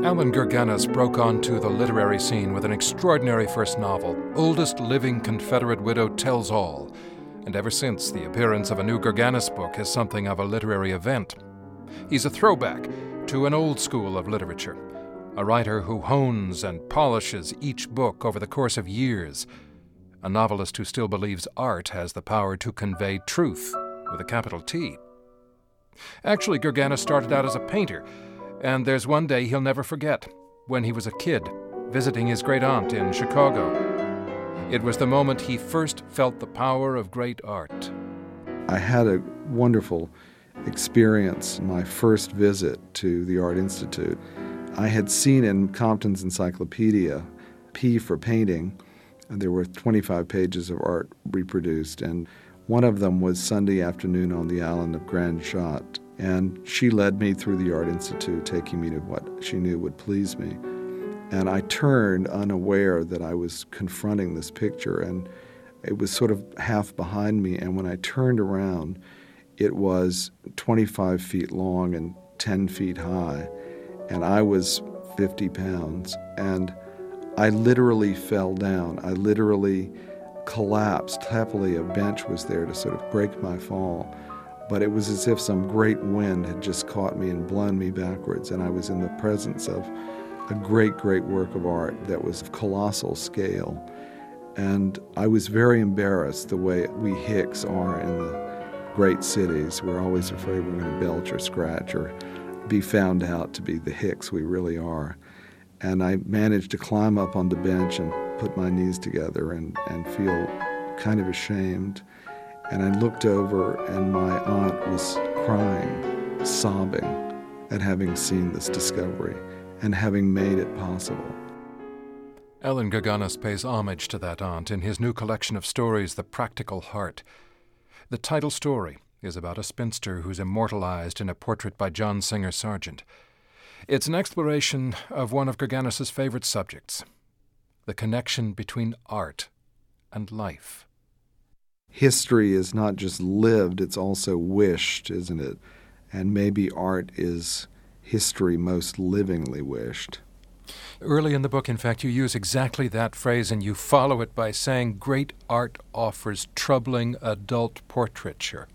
Alan Gurganus broke onto the literary scene with an extraordinary first novel, Oldest Living Confederate Widow Tells All, and ever since, the appearance of a new Gurganus book is something of a literary event. He's a throwback to an old school of literature, a writer who hones and polishes each book over the course of years, a novelist who still believes art has the power to convey truth with a capital T. Actually, Gurganus started out as a painter, and there's one day he'll never forget, when he was a kid, visiting his great-aunt in Chicago. It was the moment he first felt the power of great art. I had a wonderful experience my first visit to the Art Institute. I had seen in Compton's encyclopedia, P for painting, and there were 25 pages of art reproduced, and one of them was Sunday afternoon on the island of Grand Shot. And she led me through the Art Institute, taking me to what she knew would please me. And I turned unaware that I was confronting this picture, and it was sort of half behind me. And when I turned around, it was 25 feet long and 10 feet high, and I was 50 pounds. And I literally fell down. I literally collapsed. Happily, a bench was there to sort of break my fall. But it was as if some great wind had just caught me and blown me backwards, and I was in the presence of a great, great work of art that was of colossal scale. And I was very embarrassed the way we Hicks are in the great cities. We're always afraid we're going to belch or scratch or be found out to be the Hicks we really are. And I managed to climb up on the bench and put my knees together and feel kind of ashamed. And I looked over, and my aunt was crying, sobbing at having seen this discovery and having made it possible. Alan Gurganus pays homage to that aunt in his new collection of stories, The Practical Heart. The title story is about a spinster who's immortalized in a portrait by John Singer Sargent. It's an exploration of one of Gurganus's favorite subjects, the connection between art and life. History is not just lived, it's also wished, isn't it? And maybe art is history most livingly wished. Early in the book, in fact, you use exactly that phrase, and you follow it by saying, great art offers troubling adult portraiture.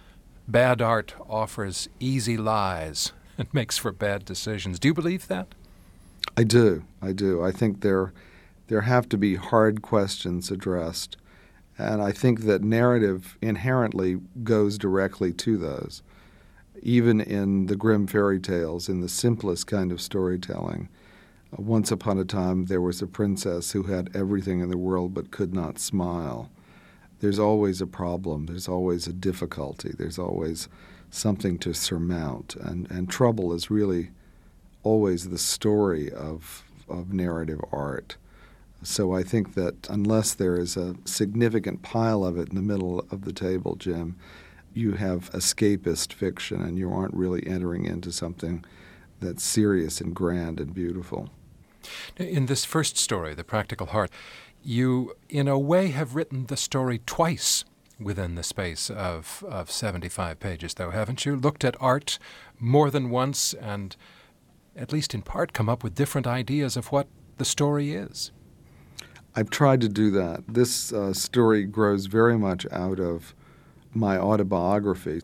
Bad art offers easy lies and makes for bad decisions. Do you believe that? I do. I think there have to be hard questions addressed. And I think that narrative inherently goes directly to those. Even in the Grimm fairy tales, in the simplest kind of storytelling, once upon a time there was a princess who had everything in the world but could not smile. There's always a problem. There's always a difficulty. There's always something to surmount. And trouble is really always the story of narrative art. So I think that unless there is a significant pile of it in the middle of the table, Jim, you have escapist fiction and you aren't really entering into something that's serious and grand and beautiful. In this first story, The Practical Heart, you, in a way, have written the story twice within the space of 75 pages, though, haven't you? Looked at art more than once and, at least in part, come up with different ideas of what the story is. I've tried to do that. This story grows very much out of my autobiography.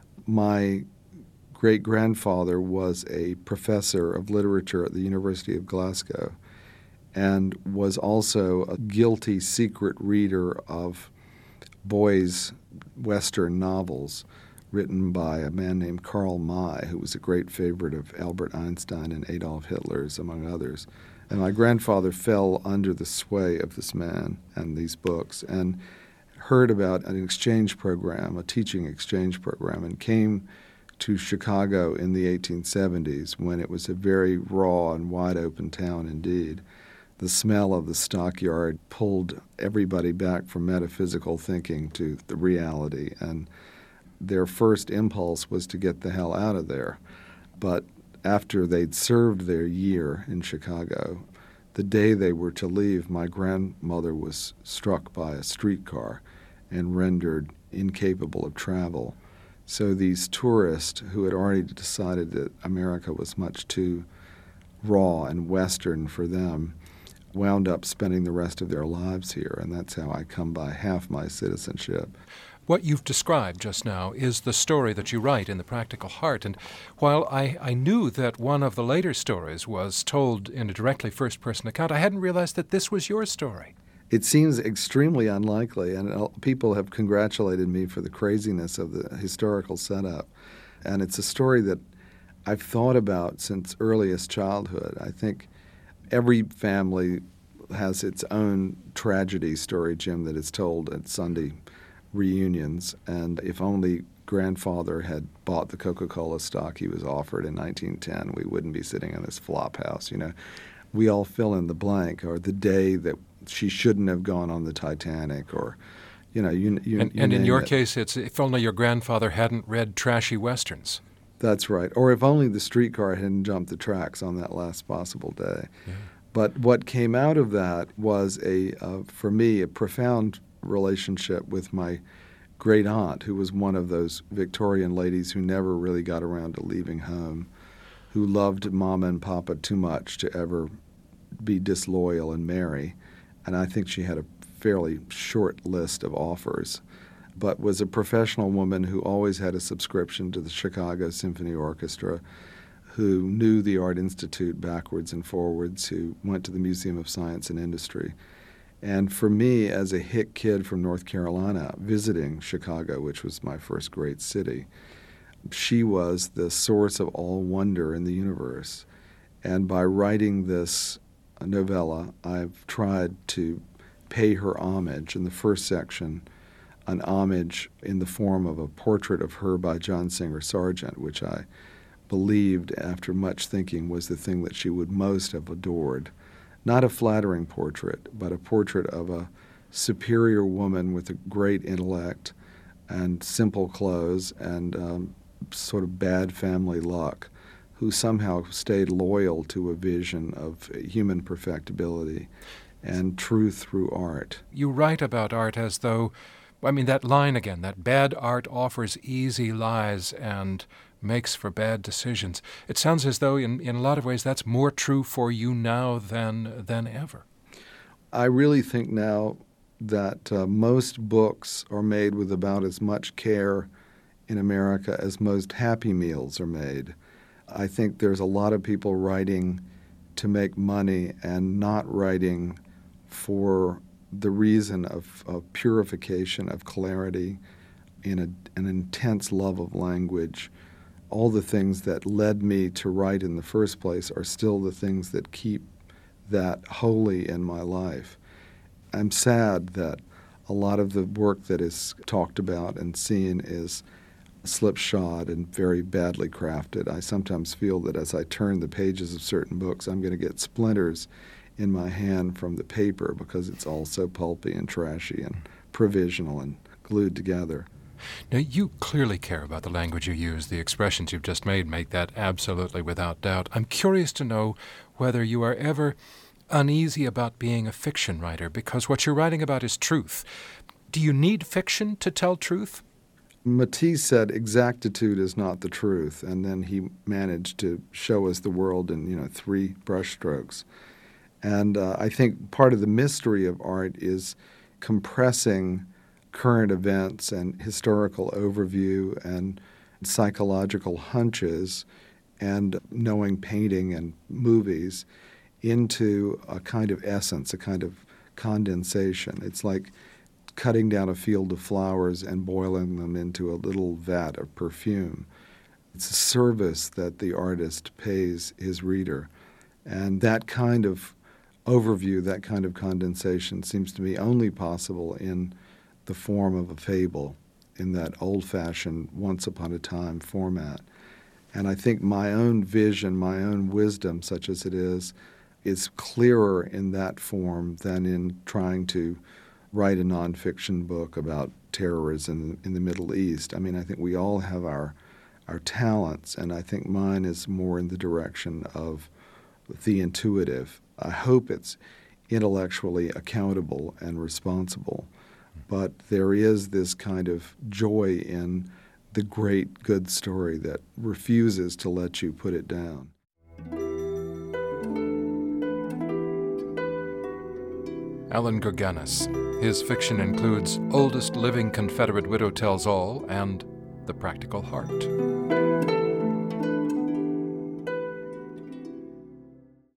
My great-grandfather was a professor of literature at the University of Glasgow and was also a guilty secret reader of boys' Western novels written by a man named Karl May, who was a great favorite of Albert Einstein and Adolf Hitler's, among others. And my grandfather fell under the sway of this man and these books and heard about an exchange program, a teaching exchange program, and came to Chicago in the 1870s when it was a very raw and wide-open town indeed. The smell of the stockyard pulled everybody back from metaphysical thinking to the reality, and their first impulse was to get the hell out of there. But after they'd served their year in Chicago, the day they were to leave, my grandmother was struck by a streetcar and rendered incapable of travel. So these tourists who had already decided that America was much too raw and Western for them, wound up spending the rest of their lives here, and that's how I come by half my citizenship. What you've described just now is the story that you write in The Practical Heart, and while I knew that one of the later stories was told in a directly first-person account, I hadn't realized that this was your story. It seems extremely unlikely, and people have congratulated me for the craziness of the historical setup. And it's a story that I've thought about since earliest childhood. I think every family has its own tragedy story, Jim, that is told at Sunday reunions. And if only grandfather had bought the Coca-Cola stock he was offered in 1910, we wouldn't be sitting in this flop house. You know, we all fill in the blank, or the day that she shouldn't have gone on the Titanic, or, you know, you and in your it. case, it's if only your grandfather hadn't read trashy westerns. That's right. Or if only the streetcar hadn't jumped the tracks on that last possible day. Yeah. But what came out of that was, for me, a profound relationship with my great aunt, who was one of those Victorian ladies who never really got around to leaving home, who loved Mama and Papa too much to ever be disloyal and marry. And I think she had a fairly short list of offers, but was a professional woman who always had a subscription to the Chicago Symphony Orchestra, who knew the Art Institute backwards and forwards, who went to the Museum of Science and Industry. And for me, as a hick kid from North Carolina, visiting Chicago, which was my first great city, she was the source of all wonder in the universe. And by writing this novella, I've tried to pay her homage. In the first section, an homage in the form of a portrait of her by John Singer Sargent, which I believed, after much thinking, was the thing that she would most have adored. Not a flattering portrait, but a portrait of a superior woman with a great intellect and simple clothes and sort of bad family luck, who somehow stayed loyal to a vision of human perfectibility and truth through art. You write about art as though, I mean, that line again, that bad art offers easy lies and makes for bad decisions. It sounds as though in a lot of ways that's more true for you now than ever. I really think now that most books are made with about as much care in America as most Happy Meals are made. I think there's a lot of people writing to make money and not writing for the reason of purification, of clarity, in an intense love of language. All the things that led me to write in the first place are still the things that keep that holy in my life. I'm sad that a lot of the work that is talked about and seen is slipshod and very badly crafted. I sometimes feel that as I turn the pages of certain books, I'm going to get splinters in my hand from the paper because it's all so pulpy and trashy and provisional and glued together. Now, you clearly care about the language you use. The expressions you've just made make that absolutely without doubt. I'm curious to know whether you are ever uneasy about being a fiction writer, because what you're writing about is truth. Do you need fiction to tell truth? Matisse said exactitude is not the truth, and then he managed to show us the world in 3 brushstrokes. And I think part of the mystery of art is compressing current events and historical overview and psychological hunches and knowing painting and movies into a kind of essence, a kind of condensation. It's like cutting down a field of flowers and boiling them into a little vat of perfume. It's a service that the artist pays his reader. And that kind of overview, that kind of condensation seems to me only possible in the form of a fable, in that old-fashioned once-upon-a-time format. And I think my own vision, my own wisdom, such as it is clearer in that form than in trying to write a nonfiction book about terrorism in the Middle East. I mean, I think we all have our talents, and I think mine is more in the direction of the intuitive. I hope it's intellectually accountable and responsible, but there is this kind of joy in the great good story that refuses to let you put it down. Alan Gurganus. His fiction includes Oldest Living Confederate Widow Tells All and The Practical Heart.